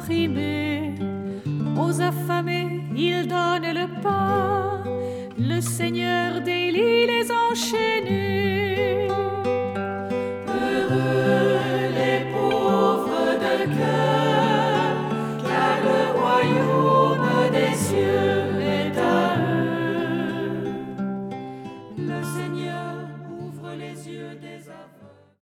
opprimés. Aux affamés, il donne le pain, le Seigneur délie les enchaînés.